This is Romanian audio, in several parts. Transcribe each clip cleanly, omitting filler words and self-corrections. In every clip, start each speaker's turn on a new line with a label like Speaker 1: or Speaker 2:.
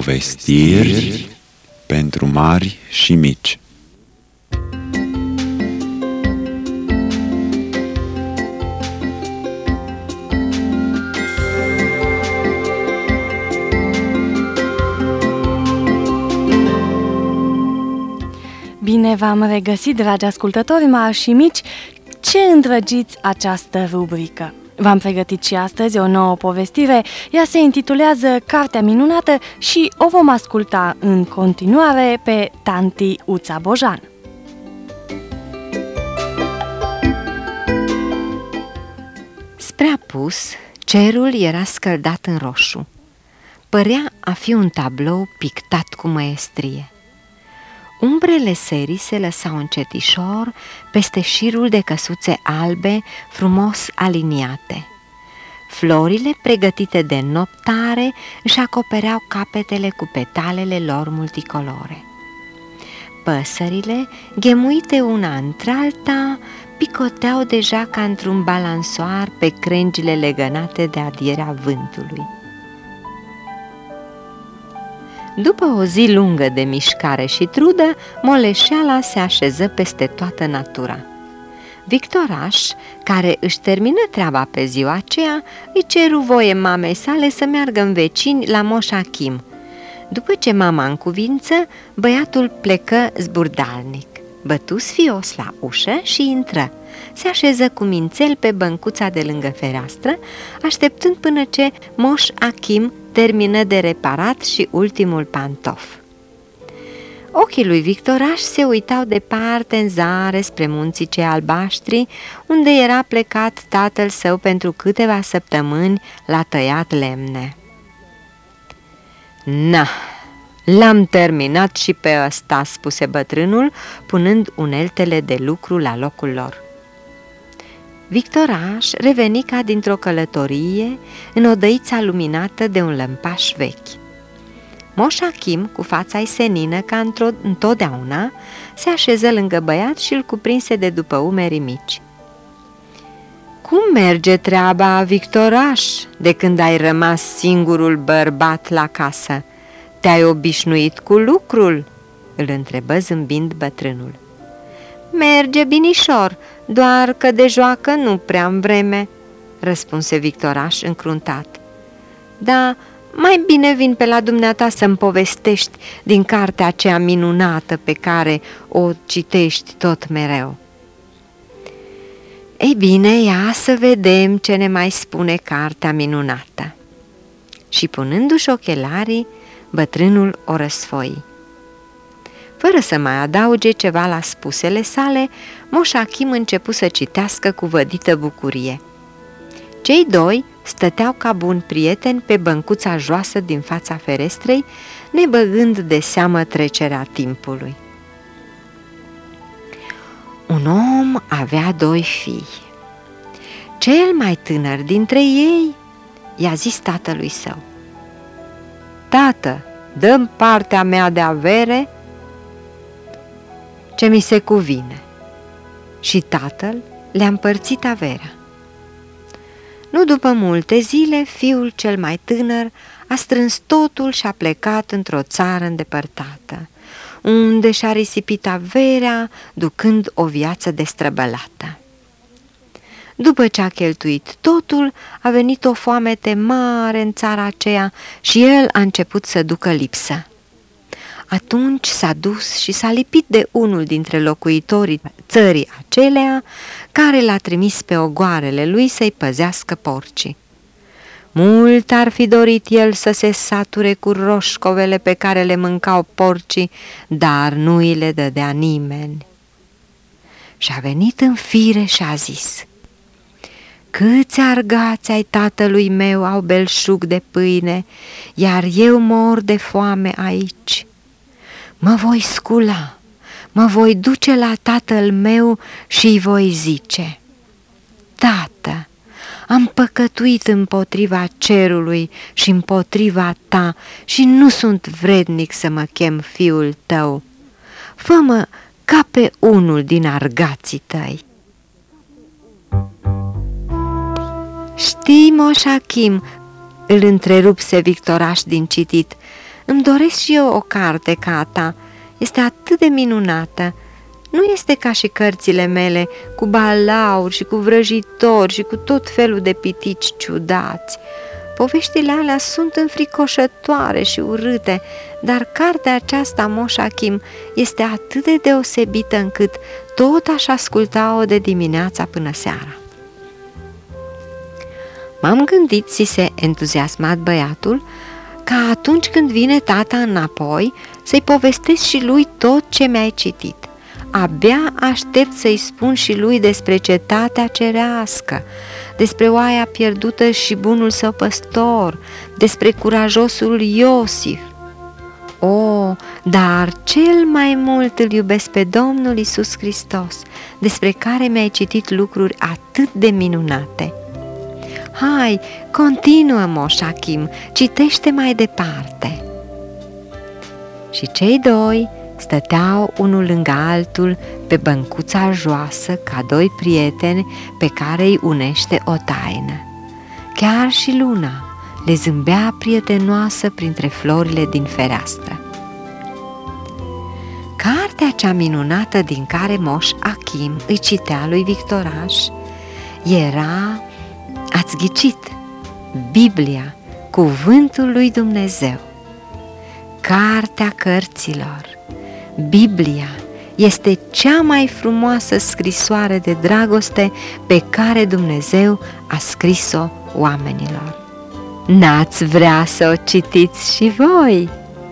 Speaker 1: Povestiri pentru mari și mici.
Speaker 2: Bine v-am regăsit, dragi ascultători mari și mici, ce îndrăgiți această rubrică! V-am pregătit și astăzi o nouă povestire, ea se intitulează Cartea minunată și o vom asculta în continuare pe tanti Uța Bojan.
Speaker 3: Spre apus, cerul era scăldat în roșu. Părea a fi un tablou pictat cu măiestrie. Umbrele serii se lăsau încetișor peste șirul de căsuțe albe frumos aliniate. Florile pregătite de noptare își acopereau capetele cu petalele lor multicolore. Păsările, ghemuite una într-alta, picoteau deja ca într-un balansoar pe crengile legănate de adierea vântului. După o zi lungă de mișcare și trudă, moleșeala se așeză peste toată natura. Victoraș, care își termină treaba pe ziua aceea, îi ceru voie mamei sale să meargă în vecini la Moș Achim. După ce mama încuvință, băiatul plecă zburdalnic. Bătu sfios la ușă și intră. Se așeză cu mințel pe băncuța de lângă fereastră, așteptând până ce Moș Achim termină de reparat și ultimul pantof. Ochii lui Victoraș se uitau departe în zare spre munții cei albaștri, unde era plecat tatăl său pentru câteva săptămâni la tăiat lemne. Na, l-am terminat și pe ăsta, spuse bătrânul, punând uneltele de lucru la locul lor. Victoraș reveni ca dintr-o călătorie în odăița luminată de un lămpaș vechi. Moș Achim, cu fața-i senină ca întotdeauna, se așeză lângă băiat și îl cuprinse de după umerii mici. Cum merge treaba, Victoraș, de când ai rămas singurul bărbat la casă? Te-ai obișnuit cu lucrul?" îl întrebă zâmbind bătrânul. Merge binișor, doar că de joacă nu prea-n vreme," răspunse Victoraș încruntat. Da, mai bine vin pe la dumneata să-mi povestești din cartea aceea minunată pe care o citești tot mereu." Ei bine, ia să vedem ce ne mai spune cartea minunată." Și punându-și ochelarii, bătrânul o răsfoi. Fără să mai adauge ceva la spusele sale, Moș Achim începu să citească cu vădită bucurie. Cei doi stăteau ca buni prieteni pe băncuța joasă din fața ferestrei, nebăgând de seamă trecerea timpului. Un om avea doi fii. Cel mai tânăr dintre ei i-a zis tatălui său: Tată, dă-mi partea mea de avere ce mi se cuvine. Și tatăl le-a împărțit averea. Nu după multe zile, fiul cel mai tânăr a strâns totul și a plecat într-o țară îndepărtată, unde și-a risipit averea, ducând o viață destrăbălată. După ce a cheltuit totul, a venit o foamete mare în țara aceea și el a început să ducă lipsă. Atunci s-a dus și s-a lipit de unul dintre locuitorii țării aceleia, care l-a trimis pe ogoarele lui să-i păzească porcii. Mult ar fi dorit el să se sature cu roșcovele pe care le mâncau porcii, dar nu îi le dădea nimeni. Și-a venit în fire și a zis: Câți argați ai tatălui meu au belșug de pâine, iar eu mor de foame aici. Mă voi scula, mă voi duce la tatăl meu și îi voi zice: Tată, am păcătuit împotriva cerului și împotriva ta și nu sunt vrednic să mă chem fiul tău. Fă-mă ca pe unul din argații tăi. Știi, Moș Achim, îl întrerupse Victoraș din citit, Îmi doresc și eu o carte ca a ta. Este atât de minunată. Nu este ca și cărțile mele, cu balauri și cu vrăjitori și cu tot felul de pitici ciudați. Poveștile alea sunt înfricoșătoare și urâte, dar cartea aceasta, Moș Achim, este atât de deosebită încât tot aș asculta-o de dimineața până seara. M-am gândit, zise entuziasmat băiatul, ca atunci când vine tata înapoi să-i povestesc și lui tot ce mi-ai citit. Abia aștept să-i spun și lui despre cetatea cerească, despre oaia pierdută și bunul său păstor, despre curajosul Iosif. O, dar cel mai mult îl iubesc pe Domnul Iisus Hristos, despre care mi-ai citit lucruri atât de minunate. Hai, continuă, Moș Achim, citește mai departe. Și cei doi stăteau unul lângă altul pe băncuța joasă ca doi prieteni pe care îi unește o taină. Chiar și luna le zâmbea prietenoasă printre florile din fereastră. Cartea cea minunată din care Moș Achim îi citea lui Victoraș era, ați ghicit, Biblia, Cuvântul lui Dumnezeu. Cartea cărților, Biblia, este cea mai frumoasă scrisoare de dragoste pe care Dumnezeu a scris-o oamenilor. N-ați vrea să o citiți și voi?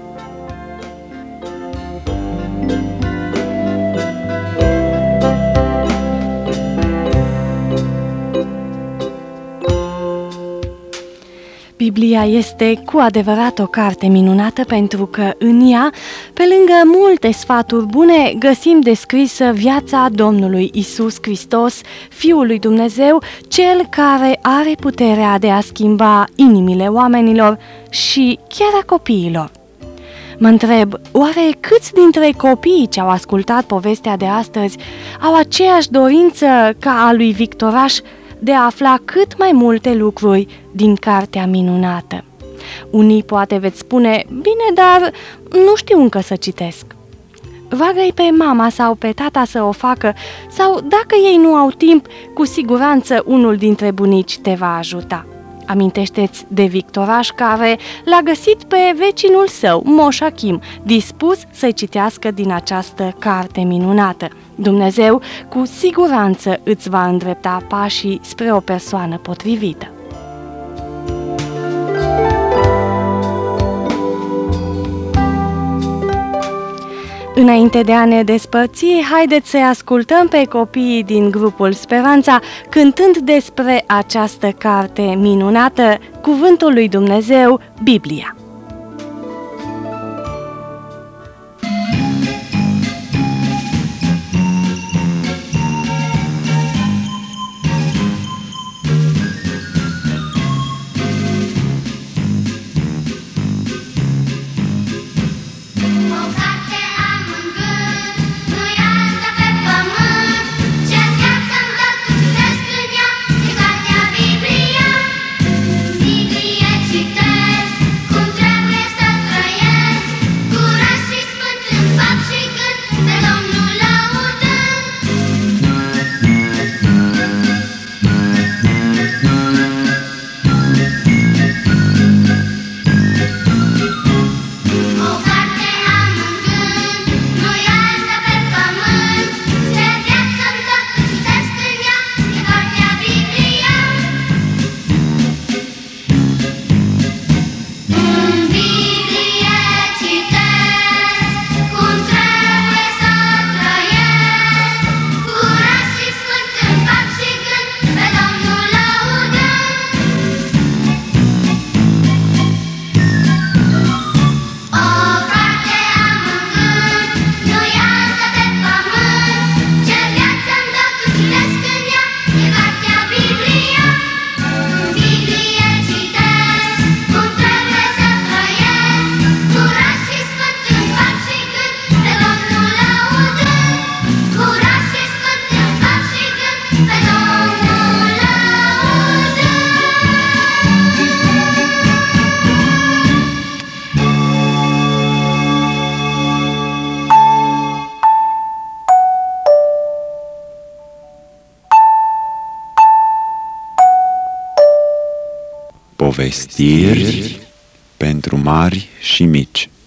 Speaker 2: Biblia este cu adevărat o carte minunată pentru că în ea, pe lângă multe sfaturi bune, găsim descrisă viața Domnului Iisus Hristos, Fiul lui Dumnezeu, Cel care are puterea de a schimba inimile oamenilor și chiar a copiilor. Mă întreb, oare câți dintre copiii ce au ascultat povestea de astăzi au aceeași dorință ca a lui Victoraș de a afla cât mai multe lucruri din cartea minunată? Unii poate veți spune, bine, dar nu știu încă să citesc. Vagă-i pe mama sau pe tata să o facă, sau dacă ei nu au timp, cu siguranță unul dintre bunici te va ajuta. Amintește-ți de Victoraș care l-a găsit pe vecinul său, Moș Achim, dispus să-i citească din această carte minunată. Dumnezeu cu siguranță îți va îndrepta pașii spre o persoană potrivită. Înainte de a ne despărți, haideți să-i ascultăm pe copiii din grupul Speranța cântând despre această carte minunată, Cuvântul lui Dumnezeu, Biblia.
Speaker 4: Biblia, citesc, cum
Speaker 1: Povestiri pentru mari și mici.